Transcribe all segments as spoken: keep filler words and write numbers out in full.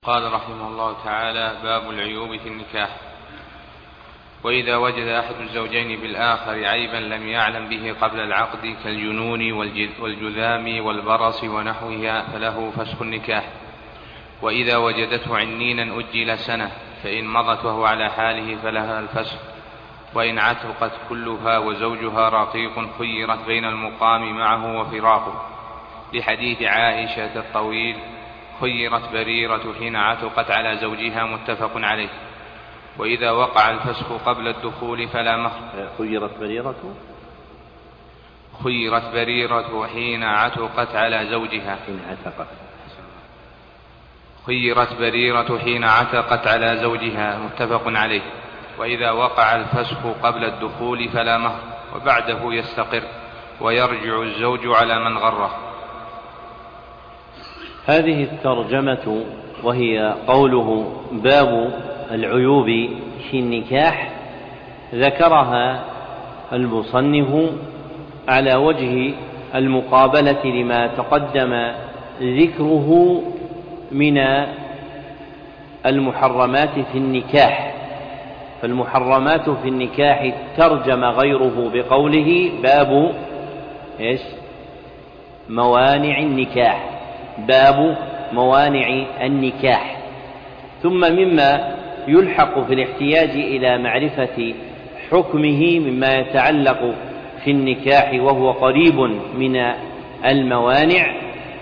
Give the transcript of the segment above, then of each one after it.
قال رحمه الله تعالى: باب العيوب في النكاح. وإذا وجد أحد الزوجين بالآخر عيبا لم يعلم به قبل العقد كالجنون والجذام والبرص ونحوها فله فسخ النكاح. وإذا وجدته عنينا أجل سنة، فإن مضت وهو على حاله فلها الفسخ. وإن عتقت كلها وزوجها رقيق خيرت بين المقام معه وفراقه، لحديث عائشة الطويل: خيرت بريرة حين عتقت على زوجها، متفق عليه. وإذا وقع الفسخ قبل الدخول فلا مهر. خيرت بريرة خيرت بريرة حين عتقت على زوجها حين عتقت خيرت بريرة حين عتقت على زوجها، متفق عليه. وإذا وقع الفسخ قبل الدخول فلا مهر، وبعده يستقر ويرجع الزوج على من غره. هذه الترجمة وهي قوله باب العيوب في النكاح، ذكرها المصنف على وجه المقابلة لما تقدم ذكره من المحرمات في النكاح. فالمحرمات في النكاح ترجم غيره بقوله باب إيش؟ موانع النكاح، باب موانع النكاح. ثم مما يلحق في الاحتياج إلى معرفة حكمه مما يتعلق في النكاح وهو قريب من الموانع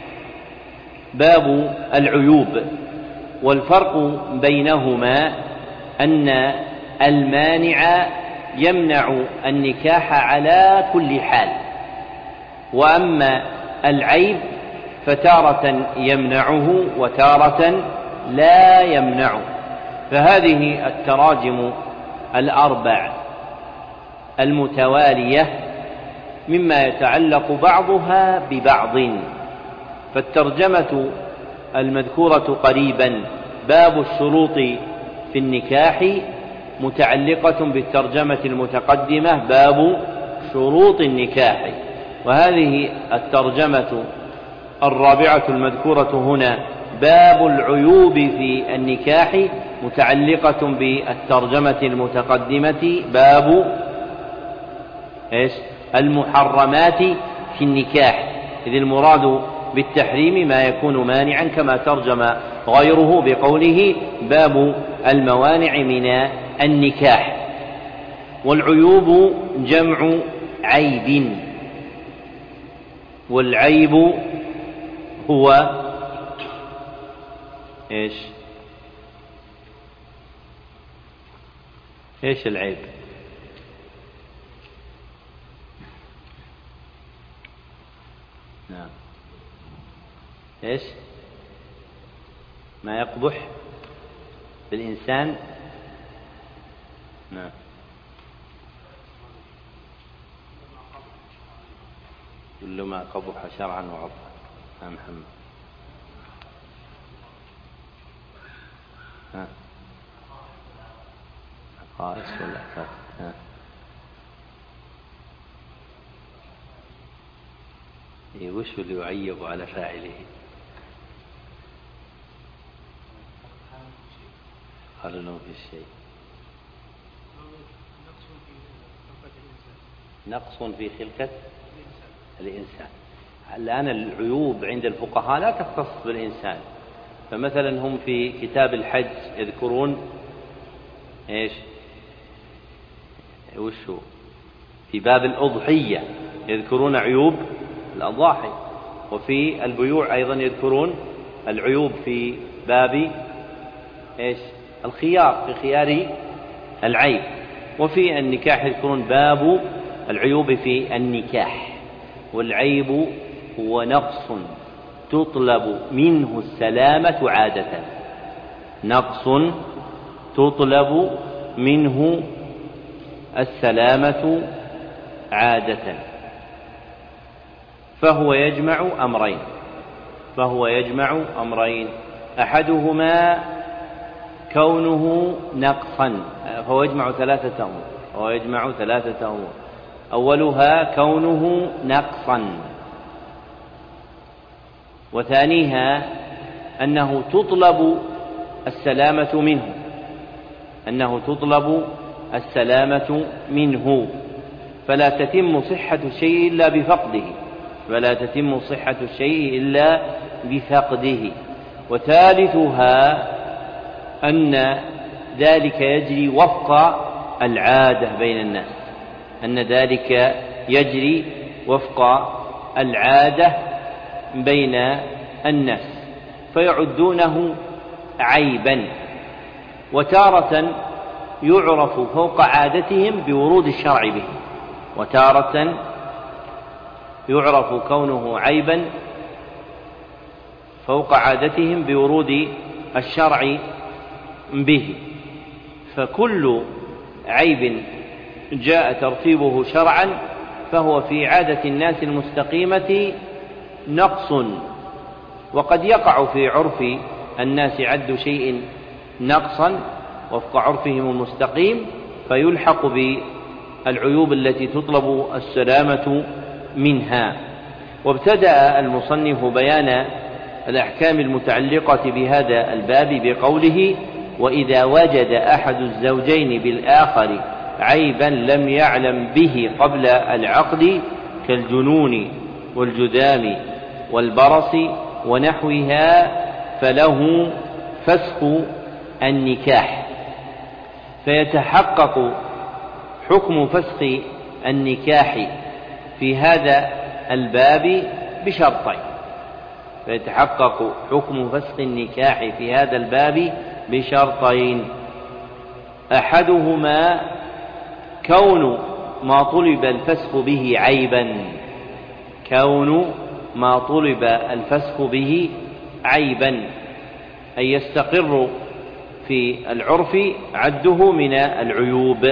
باب العيوب. والفرق بينهما أن المانع يمنع النكاح على كل حال، وأما العيب فتارة يمنعه وتارة لا يمنعه. فهذه التراجم الأربع المتوالية مما يتعلق بعضها ببعض. فالترجمة المذكورة قريبا باب الشروط في النكاح متعلقة بالترجمة المتقدمة باب شروط النكاح. وهذه الترجمة الرابعة المذكورة هنا باب العيوب في النكاح متعلقة بالترجمة المتقدمة باب إيش؟ المحرمات في النكاح، إذ المراد بالتحريم ما يكون مانعا، كما ترجم غيره بقوله باب الموانع من النكاح. والعيوب جمع عيب، والعيب هو إيش؟ إيش العيب؟ نعم، إيش؟ ما يقبح بالإنسان. نعم، كل ما قبح شرعا وعرفا. نعم محمد. ها قائس ولا أحساس؟ ها إيه، وش اللي يعيب على فاعله؟ قال لهم في الشيء نقص في خلقة الإنسان. الآن العيوب عند الفقهاء لا تختص بالإنسان. فمثلا هم في كتاب الحج يذكرون إيش؟ وشو؟ في باب الأضحية يذكرون عيوب الأضاحي، وفي البيوع أيضا يذكرون العيوب في باب إيش؟ الخيار، في خيار العيب. وفي النكاح يذكرون باب العيوب في النكاح. والعيب هو نقص تطلب منه السلامة عادة، نقص تطلب منه السلامة عادة. فهو يجمع أمرين فهو يجمع أمرين أحدهما كونه نقصا، فهو يجمع ثلاثة أمور فهو يجمع ثلاثة أمور أولها كونه نقصا، وثانيها أنه تطلب السلامة منه، أنه تطلب السلامة منه، فلا تتم صحة الشيء إلا بفقده، فلا تتم صحة الشيء إلا بفقده. وثالثها أن ذلك يجري وفق العادة بين الناس، أن ذلك يجري وفق العادة بين الناس فيعدونه عيبا. وتارة يعرف فوق عادتهم بورود الشرع به، وتارة يعرف كونه عيبا فوق عادتهم بورود الشرع به. فكل عيب جاء ترتيبه شرعا فهو في عادة الناس المستقيمة نقص، وقد يقع في عرف الناس عد شيء نقصا وفق عرفهم المستقيم فيلحق بالعيوب التي تطلب السلامة منها. وابتدأ المصنف بيان الأحكام المتعلقة بهذا الباب بقوله: وإذا وجد أحد الزوجين بالآخر عيبا لم يعلم به قبل العقد كالجنون والجذام والبرص ونحوها فله فسخ النكاح. فيتحقق حكم فسخ النكاح في هذا الباب بشرطين، فيتحقق حكم فسخ النكاح في هذا الباب بشرطين: أحدهما كون ما طلب الفسخ به عيبا، كون ما طلب الفسخ به عيبا، أي يستقر في العرف عده من العيوب.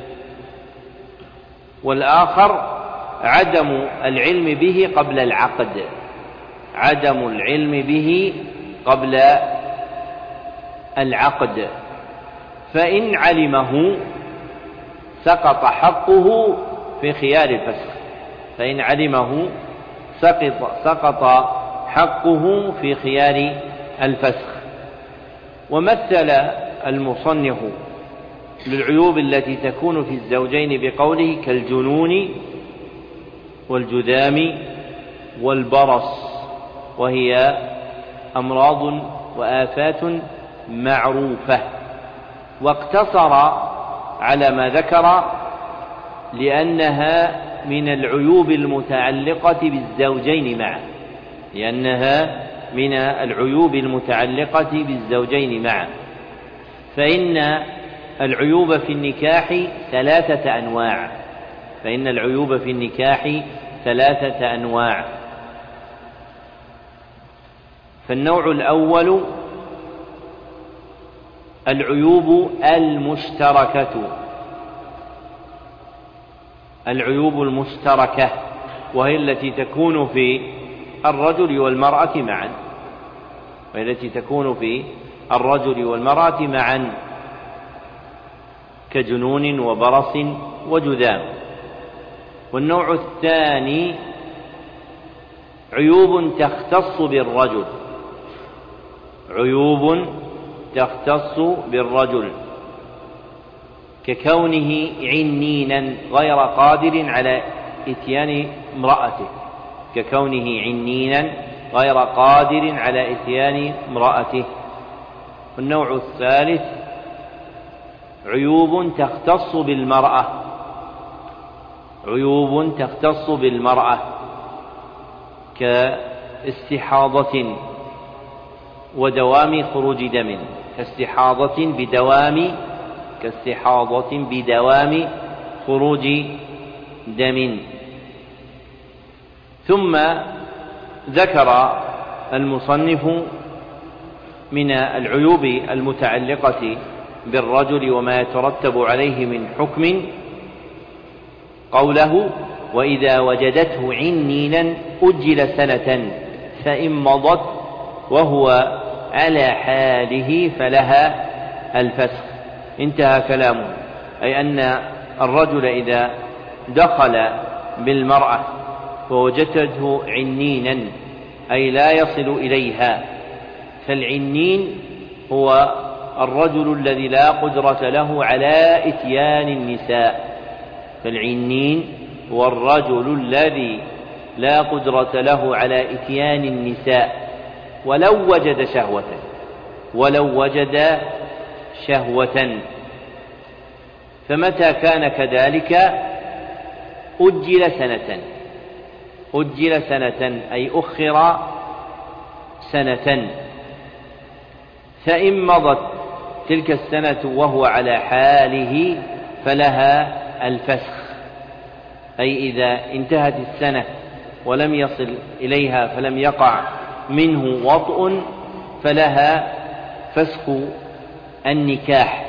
والآخر عدم العلم به قبل العقد، عدم العلم به قبل العقد، فإن علمه سقط حقه في خيار الفسخ، فإن علمه سقط, سقط حقه في خيار الفسخ. ومثل المصنف للعيوب التي تكون في الزوجين بقوله: كالجنون والجذام والبرص، وهي أمراض وآفات معروفة. واقتصر على ما ذكر لأنها من العيوب المتعلقة بالزوجين معا، لأنها من العيوب المتعلقة بالزوجين معا. فإن العيوب في النكاح ثلاثة أنواع، فإن العيوب في النكاح ثلاثة أنواع. فالنوع الأول العيوب المشتركة، العيوب المشتركة وهي التي تكون في الرجل والمرأة معا، وهي التي تكون في الرجل والمرأة معا كجنون وبرص وجذام. والنوع الثاني عيوب تختص بالرجل، عيوب تختص بالرجل ككونه عنينا غير قادر على إتيان امرأته، ككونه عنينا غير قادر على إتيان امرأته. والنوع الثالث عيوب تختص بالمرأة، عيوب تختص بالمرأة كاستحاضة ودوام خروج دم، كاستحاضة بدوام كاستحاضة بدوام خروج دم. ثم ذكر المصنف من العيوب المتعلقة بالرجل وما يترتب عليه من حكم قوله: وإذا وجدته عنينا أجل سنة فإن مضت وهو على حاله فلها الفسخ. انتهى كلامه، أي أن الرجل إذا دخل بالمرأة ووجدته عنينا أي لا يصل إليها، فالعنين هو الرجل الذي لا قدرة له على إتيان النساء، فالعنين هو الرجل الذي لا قدرة له على إتيان النساء ولو وجد شهوة ولو وجد شهوة فمتى كان كذلك أجل سنة أجل سنة أي أخر سنة، فإن مضت تلك السنة وهو على حاله فلها الفسخ، أي إذا انتهت السنة ولم يصل إليها فلم يقع منه وطء فلها فسخ النكاح.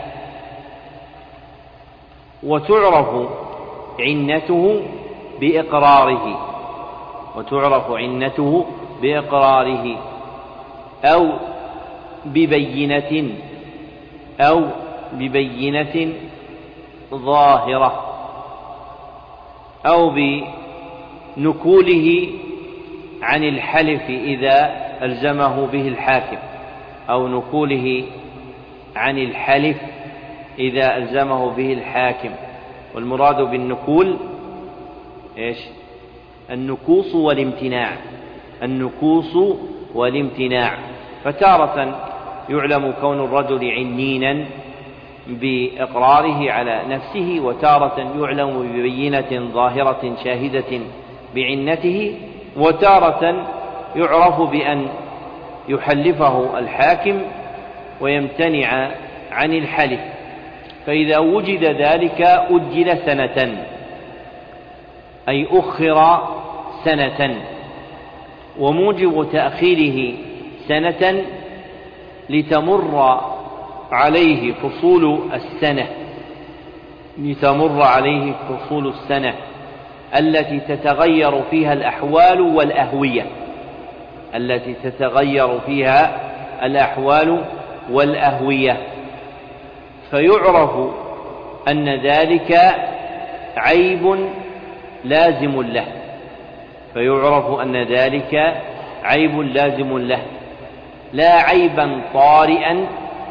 وتعرف عنته بإقراره وتعرف عنته بإقراره أو ببينة أو ببينة ظاهرة أو بنكوله عن الحلف إذا ألزمه به الحاكم أو نكوله عن الحلف إذا ألزمه به الحاكم. والمراد بالنكول إيش؟ النكوص والامتناع النكوص والامتناع. فتارة يعلم كون الرجل عنينا بإقراره على نفسه، وتارة يعلم ببينة ظاهرة شاهدة بعنته، وتارة يعرف بأن يحلفه الحاكم ويمتنع عن الحلف. فإذا وجد ذلك أجل سنة أي أخر سنة. وموجب تأخيره سنة لتمر عليه فصول السنة لتمر عليه فصول السنة التي تتغير فيها الأحوال والأهوية التي تتغير فيها الأحوال والأهوية فيعرف أن ذلك عيب لازم له فيعرف أن ذلك عيب لازم له لا عيبا طارئا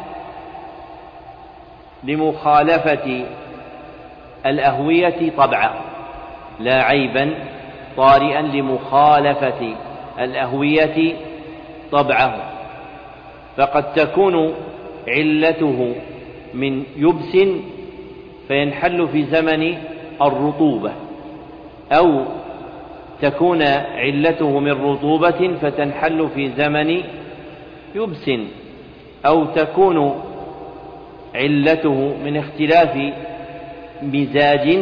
لمخالفة الأهوية طبعا لا عيبا طارئا لمخالفة الأهوية طبعه. فقد تكون علته من يبس فينحل في زمن الرطوبة، أو تكون علته من رطوبة فتنحل في زمن يبس، أو تكون علته من اختلاف مزاج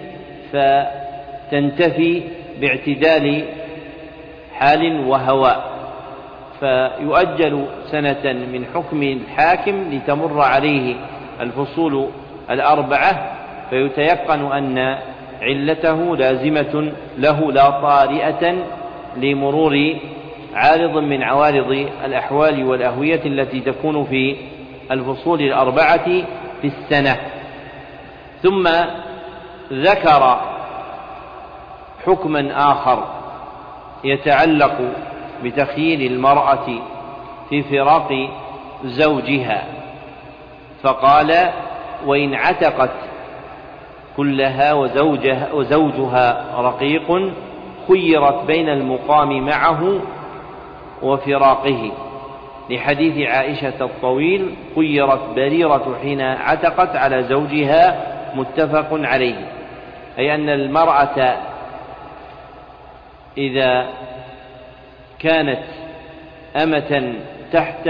فتنتفي باعتدال حال وهواء، فيؤجل سنة من حكم الحاكم لتمر عليه الفصول الأربعة فيتيقن أن علته لازمة له لا طارئة لمرور عارض من عوارض الأحوال والأهوية التي تكون في الفصول الأربعة في السنة. ثم ذكر حكما آخر يتعلق بتخيير المرأة في فراق زوجها، فقال: وإن عتقت كلها وزوجها, وزوجها رقيق خيرت بين المقام معه وفراقه، لحديث عائشة الطويل: خيرت بريرة حين عتقت على زوجها، متفق عليه. أي أن المرأة إذا كانت أمة تحت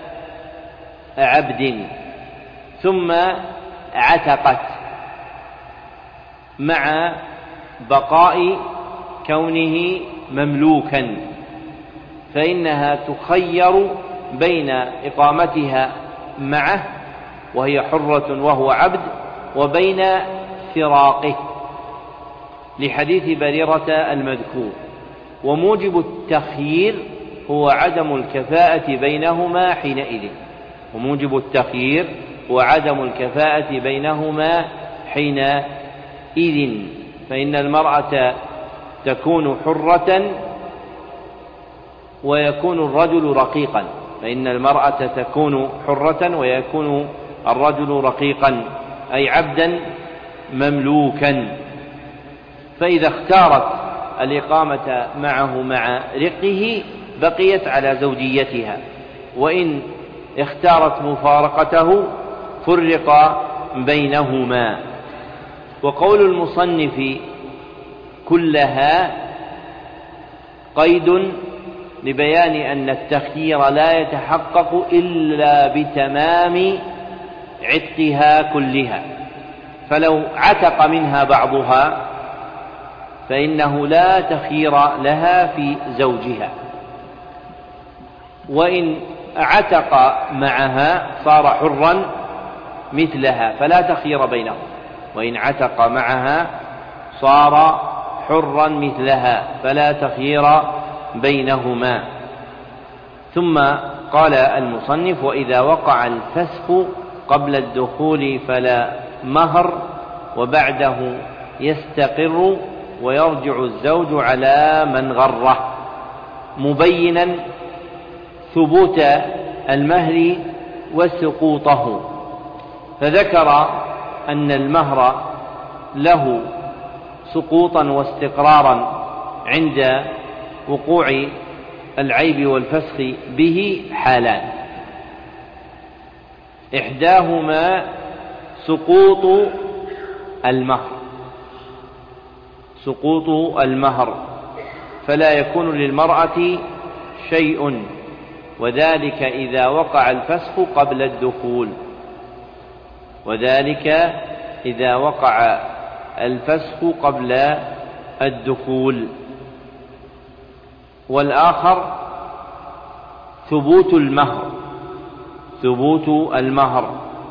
عبد ثم عتقت مع بقاء كونه مملوكا، فإنها تخير بين إقامتها معه وهي حرة وهو عبد وبين فراقه، لحديث بريرة المذكور. وموجب التخيير هو عدم الكفاءة بينهما حينئذ وموجب التخيير هو عدم الكفاءة بينهما حينئذ فإن المرأة تكون حرة ويكون الرجل رقيقا فإن المرأة تكون حرة ويكون الرجل رقيقا أي عبدا مملوكا، فإذا اختارت الإقامة معه مع رقه بقيت على زوجيتها، وإن اختارت مفارقته فرق بينهما. وقول المصنف كلها قيد لبيان أن التخيير لا يتحقق إلا بتمام عتقها كلها، فلو عتق منها بعضها فإنه لا تخيير لها في زوجها، وإن عتق معها صار حرا مثلها فلا تخيير بينهم، وإن عتق معها صار حرا مثلها فلا تخيير بينهما. ثم قال المصنف: وإذا وقع الفسخ قبل الدخول فلا مهر وبعده يستقر ويرجع الزوج على من غره، مبينا ثبوت المهر وسقوطه، فذكر أن المهر له سقوطا واستقرارا عند وقوع العيب والفسخ به حالان: إحداهما سقوط المهر سقوط المهر فلا يكون للمرأة شيء، وذلك إذا وقع الفسخ قبل الدخول وذلك إذا وقع الفسخ قبل الدخول. والآخر ثبوت المهر ثبوت المهر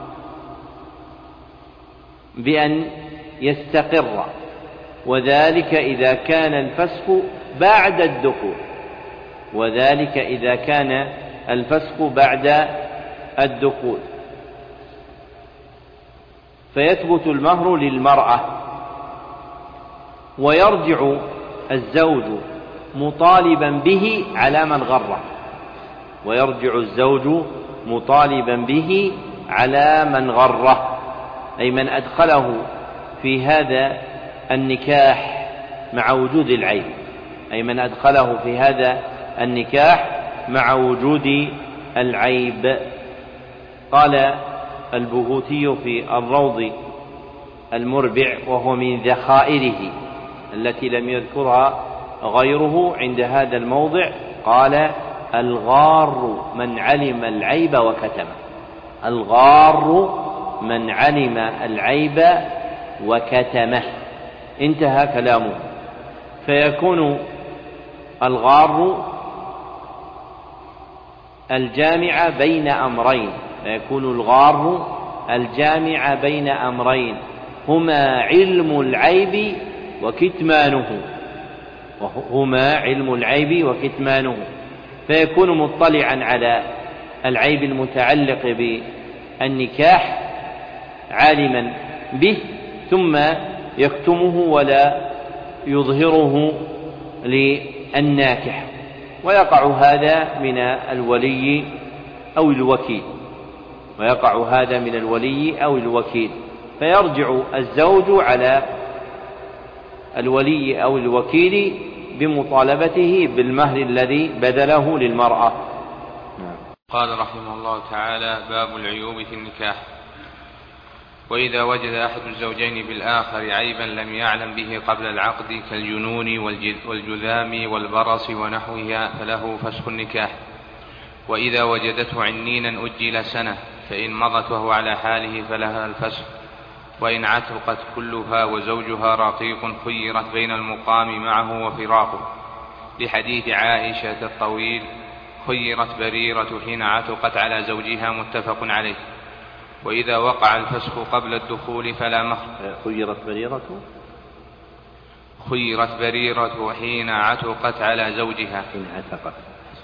بأن يستقر، وذلك إذا كان الفسخ بعد الدخول وذلك إذا كان الفسخ بعد الدخول فيثبت المهر للمرأة، ويرجع الزوج مطالبا به على من غره ويرجع الزوج مطالبا به على من غره أي من أدخله في هذا النكاح مع وجود العيب أي من أدخله في هذا النكاح مع وجود العيب. قال البهوتي في الروض المربع وهو من ذخائره التي لم يذكرها غيره عند هذا الموضع، قال: الغار من علم العيب وكتمه الغار من علم العيب وكتمه انتهى كلامه. فيكون الغار الجامع بين أمرين فيكون الغار الجامع بين أمرين هما علم العيب وكتمانه وهما علم العيب وكتمانه فيكون مطلعا على العيب المتعلق بالنكاح عالما به ثم يكتمه ولا يظهره للناكح، ويقع هذا من الولي أو الوكيل ويقع هذا من الولي أو الوكيل فيرجع الزوج على الولي أو الوكيل بمطالبته بالمهر الذي بذله للمرأة. قال رحمه الله تعالى: باب العيوب في النكاح. وإذا وجد أحد الزوجين بالآخر عيبا لم يعلم به قبل العقد كالجنون والجذام والبرص ونحوها فله فسخ النكاح. وإذا وجدته عنينا أجل سنة، فإن مضت وهو على حاله فلها الفسخ. وإن عتقت كلها وزوجها رقيق خيرت بين المقام معه وفراقه، لحديث عائشة الطويل: خيرت بريرة حين عتقت على زوجها، متفق عليه. وإذا وقع الفسخ قبل الدخول فلا مهر. خيرت بريرة خيرت بريرة حين عتقت على زوجها حين عتقت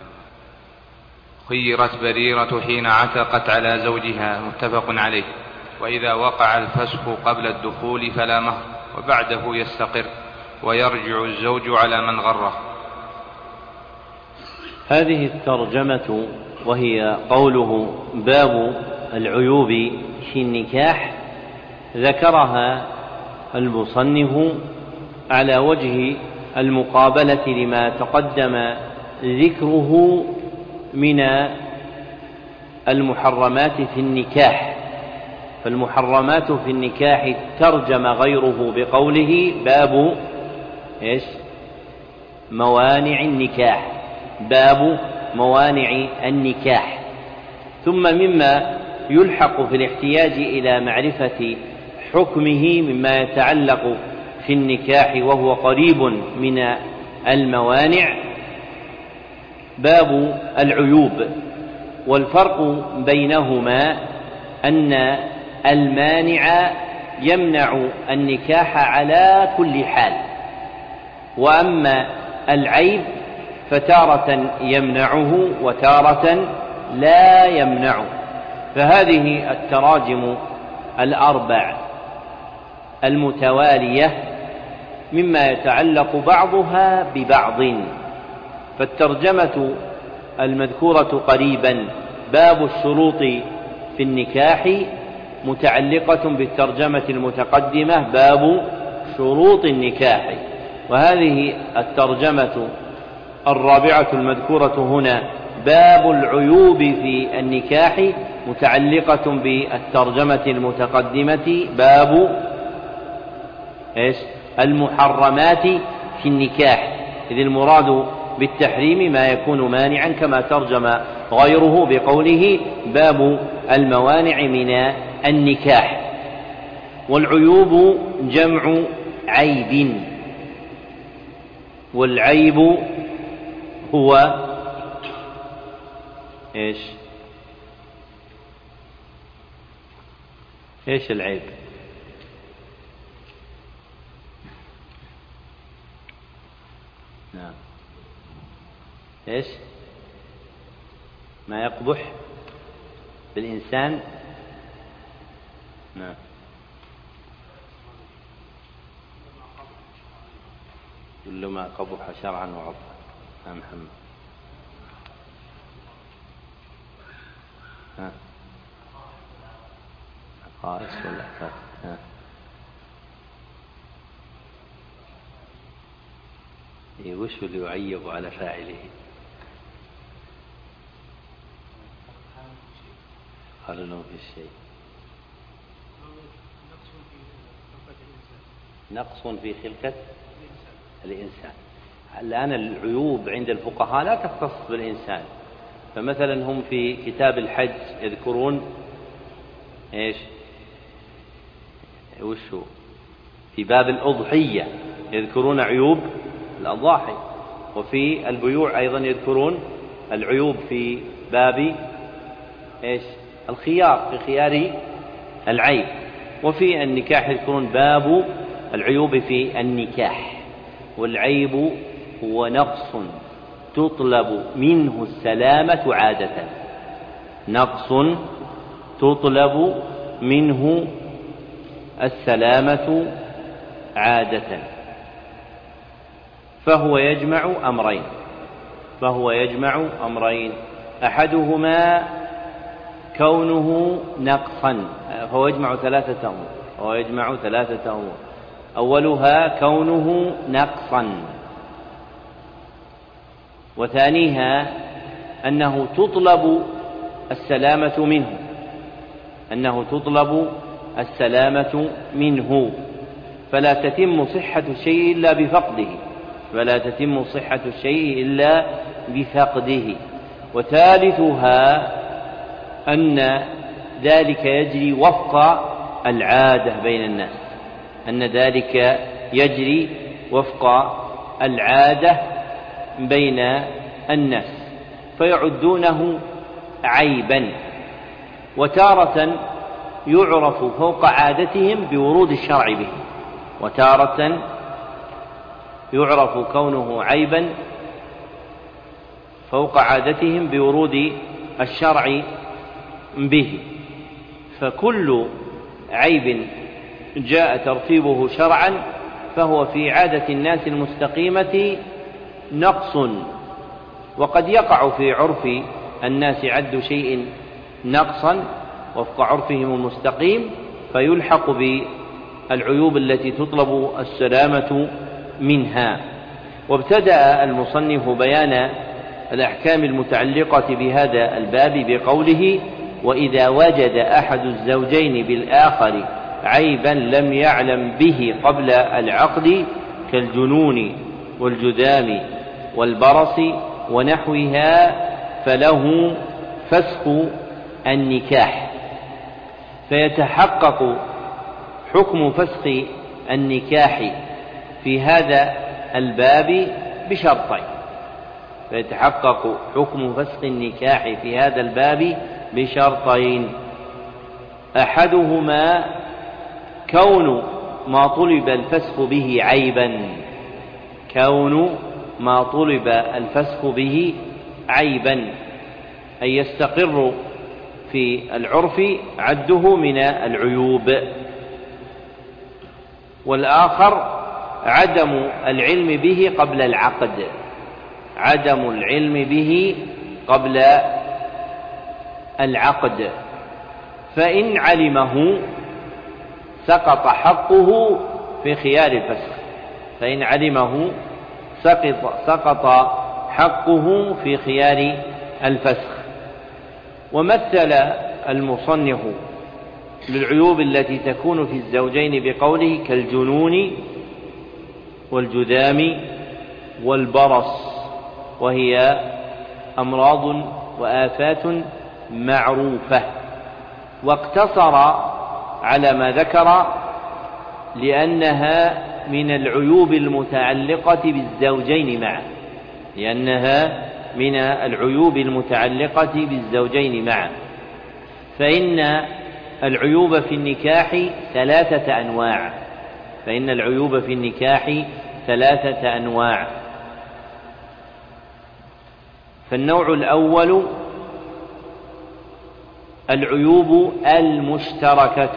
خيرت بريرة حين عتقت على زوجها، متفق عليه. وإذا وقع الفسخ قبل الدخول فلا مهر وبعده يستقر ويرجع الزوج على من غره. هذه الترجمة وهي قوله باب العيوب في النكاح، ذكرها المصنف على وجه المقابلة لما تقدم ذكره من المحرمات في النكاح. فالمحرمات في النكاح ترجم غيره بقوله باب إيش؟ موانع النكاح، باب موانع النكاح. ثم مما يلحق في الاحتياج إلى معرفة حكمه مما يتعلق في النكاح وهو قريب من الموانع باب العيوب. والفرق بينهما أن المانع يمنع النكاح على كل حال، وأما العيب فتارة يمنعه وتارة لا يمنعه. فهذه التراجم الأربع المتوالية مما يتعلق بعضها ببعض. فالترجمة المذكورة قريبا باب الشروط في النكاح متعلقة بالترجمة المتقدمة باب شروط النكاح، وهذه الترجمة الرابعة المذكورة هنا باب العيوب في النكاح متعلقة بالترجمة المتقدمة باب إيش؟ المحرمات في النكاح، إذ المراد بالتحريم ما يكون مانعا كما ترجم غيره بقوله باب الموانع من النكاح. والعيوب جمع عيب، والعيب هو إيش؟ إيش العيب؟ نعم، إيش؟ ما يقبح بالإنسان. نعم، كل ما قبح شرعا وعرفا. يا محمد، ها خالص ولا خالص؟ ها وش اللي يعيب على فاعله؟ قال له في الشيء نقص في خلقة الإنسان. الآن العيوب عند الفقهاء لا تختص بالإنسان. فمثلا هم في كتاب الحج يذكرون إيش؟ وشو؟ في باب الأضحية يذكرون عيوب الأضاحي، وفي البيوع أيضا يذكرون العيوب في باب إيش؟ الخيار، في خيار العيب. وفي النكاح يذكرون باب العيوب في النكاح. والعيب هو نقص تطلب منه السلامة عادة، نقص تطلب منه السلامة عادة. فهو يجمع أمرين فهو يجمع أمرين أحدهما كونه نقصا، فهو يجمع ثلاثة أمور فهو يجمع ثلاثة أمور أولها كونه نقصا، وثانيها أنه تطلب السلامة منه أنه تطلب السلامة منه فلا تتم صحة الشيء إلا بفقده فلا تتم صحة الشيء إلا بفقده وثالثها أن ذلك يجري وفق العادة بين الناس أن ذلك يجري وفق العادة بين الناس فيعدونه عيبا، وتارة يعرف فوق عادتهم بورود الشرع به، وتارة يعرف كونه عيبا فوق عادتهم بورود الشرع به. فكل عيب جاء ترتيبه شرعا فهو في عادة الناس المستقيمة نقص، وقد يقع في عرف الناس عد شيء نقصا وفق عرفهم المستقيم، فيلحق بالعيوب التي تطلب السلامة منها. وابتدأ المصنف بيان الأحكام المتعلقة بهذا الباب بقوله: وإذا وجد أحد الزوجين بالآخر عيبا لم يعلم به قبل العقد كالجنون والجذام والبرص ونحوها فله فسخ النكاح. فيتحقق حكم فسخ النكاح في هذا الباب بشرطين فيتحقق حكم فسخ النكاح في هذا الباب بشرطين أحدهما كون ما طلب الفسخ به عيبا كون ما طلب الفسخ به عيبا أي يستقر في العرف عده من العيوب، والآخر عدم العلم به قبل العقد عدم العلم به قبل العقد فإن علمه سقط حقه في خيار الفسخ فإن علمه سقط, سقط حقه في خيار الفسخ. ومثل المصنف للعيوب التي تكون في الزوجين بقوله كالجنون والجذام والبرص، وهي أمراض وآفات معروفة، واقتصر على ما ذكر لأنها من العيوب المتعلقة بالزوجين معا لأنها من العيوب المتعلقة بالزوجين معا فإن العيوب في النكاح ثلاثة أنواع فإن العيوب في النكاح ثلاثة أنواع فالنوع الأول العيوب المشتركة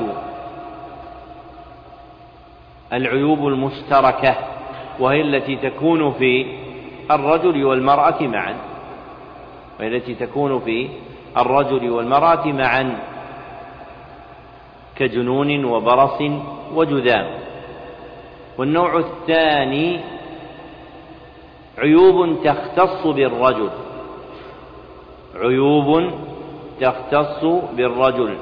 العيوب المشتركة وهي التي تكون في الرجل والمرأة معا وهي التي تكون في الرجل والمرأة معا كجنون وبرص وجذام. والنوع الثاني عيوب تختص بالرجل عيوب تختص بالرجل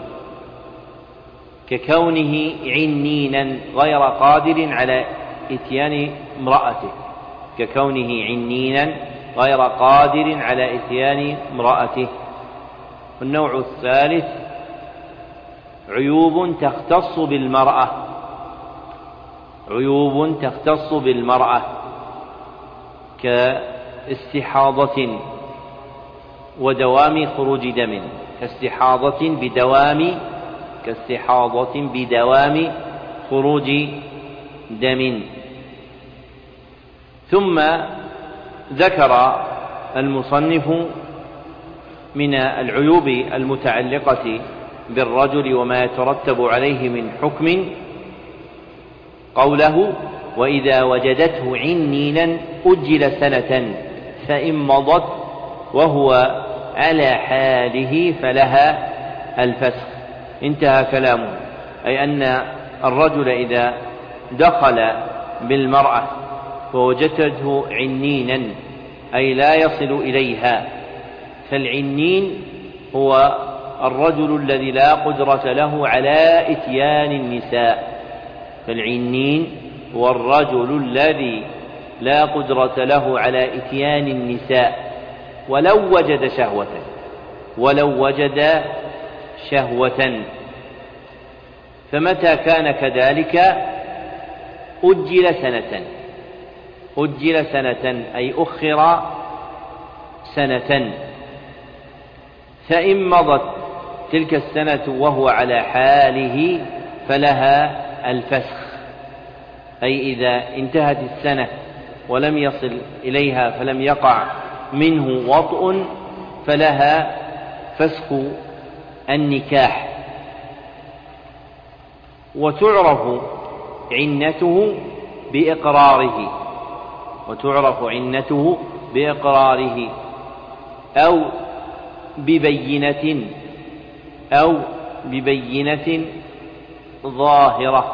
ككونه عنينا غير قادر على إتيان امرأته ككونه عنينا غير قادر على إتيان امرأته. والنوع الثالث عيوب تختص بالمرأة عيوب تختص بالمرأة كاستحاضة ودوام خروج دم كاستحاضة بدوام كاستحاضة بدوام خروج دم. ثم ذكر المصنف من العيوب المتعلقة بالرجل وما يترتب عليه من حكم قوله وإذا وجدته عنينا أجل سنة فإن مضت وهو على حاله فلها الفسخ. انتهى كلامه، أي أن الرجل إذا دخل بالمرأة ووجدته عنينا أي لا يصل إليها، فالعنين هو الرجل الذي لا قدرة له على إتيان النساء فالعنين هو الرجل الذي لا قدرة له على إتيان النساء ولو وجد شهوة ولو وجد شهوة فمتى كان كذلك أجل سنة أجل سنة أي أخر سنة فإن مضت تلك السنة وهو على حاله فلها الفسخ، أي إذا انتهت السنة ولم يصل إليها فلم يقع منه وطء فلها فسخ النكاح. وتعرف عنته بإقراره وتعرف عنته بإقراره أو ببينة أو ببينة ظاهرة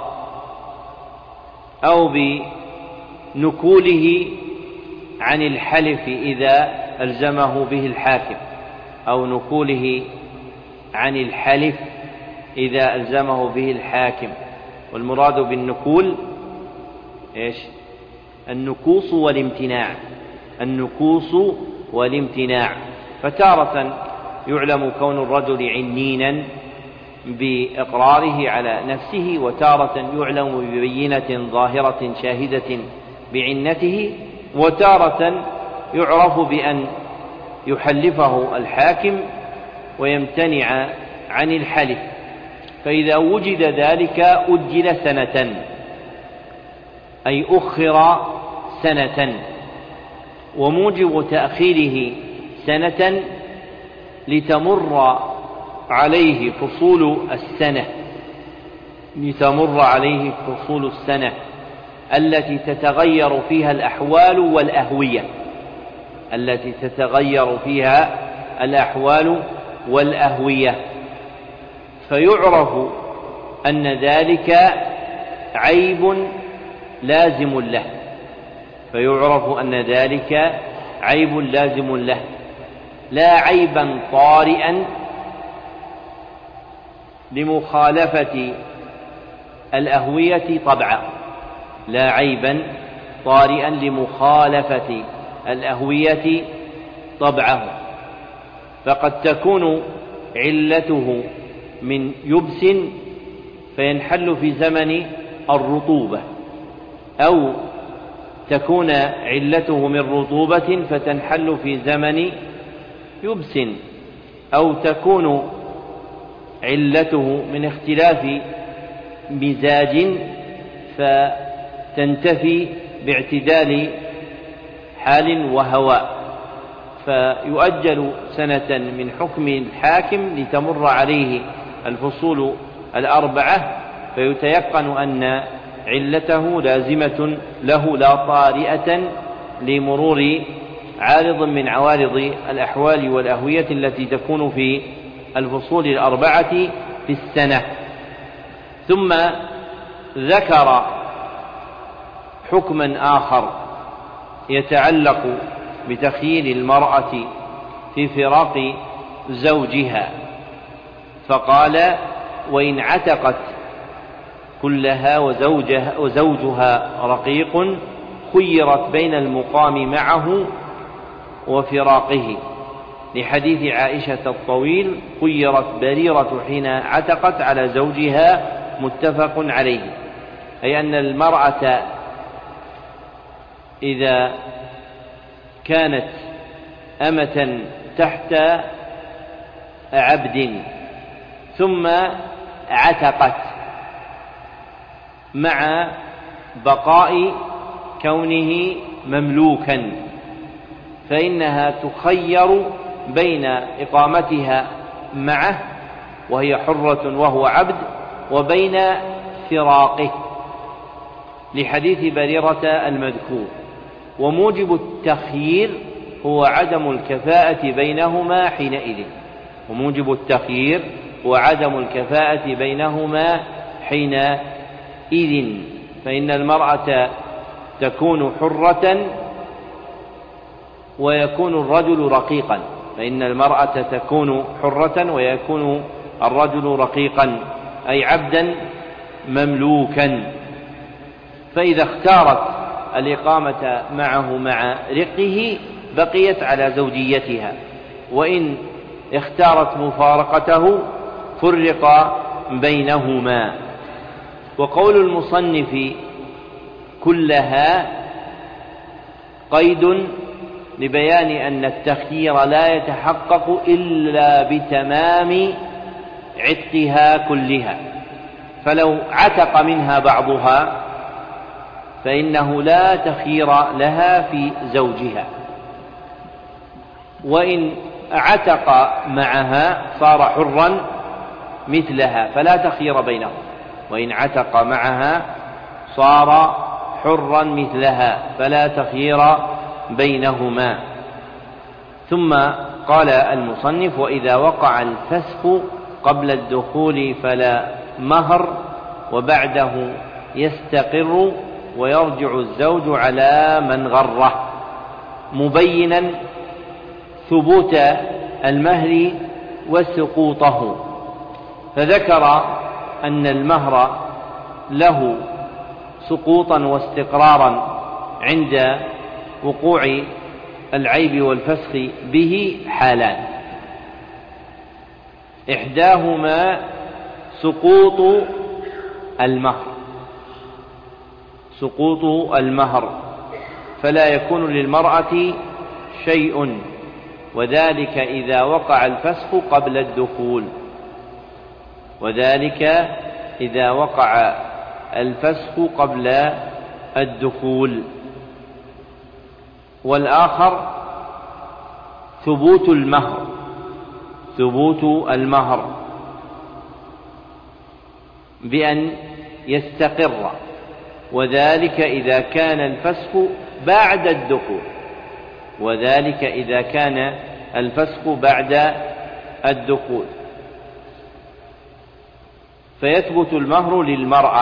أو بنكوله عن الحلف إذا ألزمه به الحاكم أو نكوله عن الحلف إذا ألزمه به الحاكم. والمراد بالنكول إيش؟ النكوص والامتناع، النكوص والامتناع. فتارة يعلم كون الرجل عنينا بإقراره على نفسه، وتارة يعلم ببينة ظاهرة شاهدة بعنته، وتارة يعرف بأن يحلفه الحاكم ويمتنع عن الحلف. فإذا وجد ذلك أجل سنة، أي أخر سنة. وموجب تأخيره سنة لتمر عليه فصول السنة لتمر عليه فصول السنة التي تتغير فيها الأحوال والأهوية التي تتغير فيها الأحوال والأهوية فيعرف أن ذلك عيب لازم له فيعرف أن ذلك عيب لازم له لا عيبا طارئا لمخالفة الأهوية طبعا لا عيبا طارئا لمخالفة الأهوية طبعه. فقد تكون علته من يبس فينحل في زمن الرطوبة، أو تكون علته من رطوبة فتنحل في زمن يبس، أو تكون علته من اختلاف مزاج فتنتفي باعتدال حال وهواء، فيؤجل سنة من حكم الحاكم لتمر عليه الفصول الأربعة فيتيقن أن علته لازمة له لا طارئة لمرور عارض من عوارض الأحوال والأهوية التي تكون في الفصول الأربعة في السنة. ثم ذكر حكما آخر يتعلق بتخييل المرأة في فراق زوجها، فقال: وإن عتقت كلها وزوجها, وزوجها رقيق خيرت بين المقام معه وفراقه، لحديث عائشة الطويل: خيرت بريرة حين عتقت على زوجها، متفق عليه. أي أن المرأة إذا كانت أمة تحت عبد ثم عتقت مع بقاء كونه مملوكا، فإنها تخير بين إقامتها معه وهي حرة وهو عبد وبين فراقه، لحديث بريرة المذكور. وموجب التخيير هو عدم الكفاءة بينهما حينئذ وموجب التخيير هو عدم الكفاءة بينهما حينئذ فإن المرأة تكون حرة ويكون الرجل رقيقا فإن المرأة تكون حرة ويكون الرجل رقيقا، أي عبدا مملوكا. فإذا اختارت الإقامة معه مع رقه بقيت على زوجيتها، وإن اختارت مفارقته فرق بينهما. وقول المصنف كلها قيد لبيان أن التخيير لا يتحقق إلا بتمام عتقها كلها، فلو عتق منها بعضها فإنه لا تخيير لها في زوجها، وإن عتق معها صار حرا مثلها فلا تخيير بينهم وإن عتق معها صار حرا مثلها فلا تخيير بينهما. ثم قال المصنف: وإذا وقع الفسخ قبل الدخول فلا مهر، وبعده يستقر ويرجع الزوج على من غره، مبينا ثبوت المهر وسقوطه. فذكر أن المهر له سقوطا واستقرارا عند وقوع العيب والفسخ به حالان: إحداهما سقوط المهر سقوط المهر فلا يكون للمرأة شيء، وذلك إذا وقع الفسخ قبل الدخول وذلك إذا وقع الفسخ قبل الدخول والآخر ثبوت المهر ثبوت المهر بأن يستقر، وذلك إذا كان الفسخ بعد الدخول وذلك إذا كان الفسخ بعد الدخول فيثبت المهر للمرأة،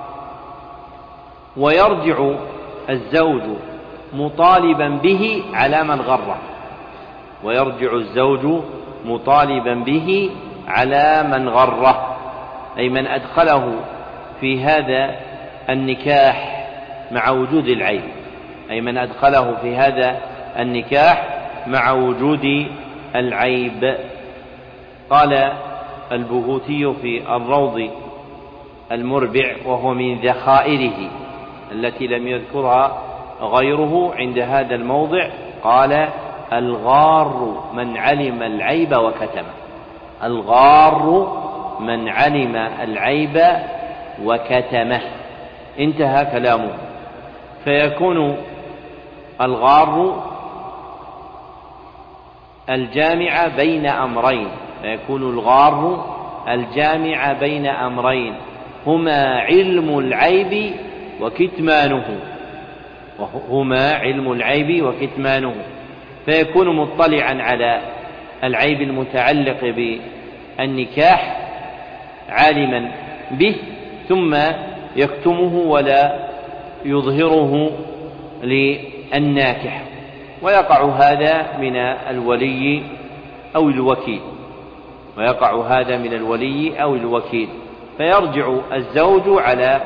ويرجع الزوج مطالبا به على من غره ويرجع الزوج مطالبا به على من غره أي من أدخله في هذا النكاح مع وجود العيب أي من أدخله في هذا النكاح مع وجود العيب. قال البهوتي في الروض المربع، وهو من ذخائره التي لم يذكرها غيره عند هذا الموضع، قال: الغار من علم العيب وكتمه الغار من علم العيب وكتمه انتهى كلامه. فيكون الغار الجامع بين أمرين فيكون الغار الجامع بين أمرين هما علم العيب وكتمانه وهما علم العيب وكتمانه فيكون مطلعا على العيب المتعلق بالنكاح عالما به، ثم يكتمه ولا يظهره للناكح، ويقع هذا من الولي أو الوكيل ويقع هذا من الولي أو الوكيل فيرجع الزوج على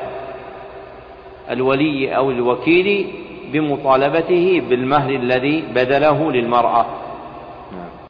الولي أو الوكيل بمطالبته بالمهر الذي بذله للمرأة.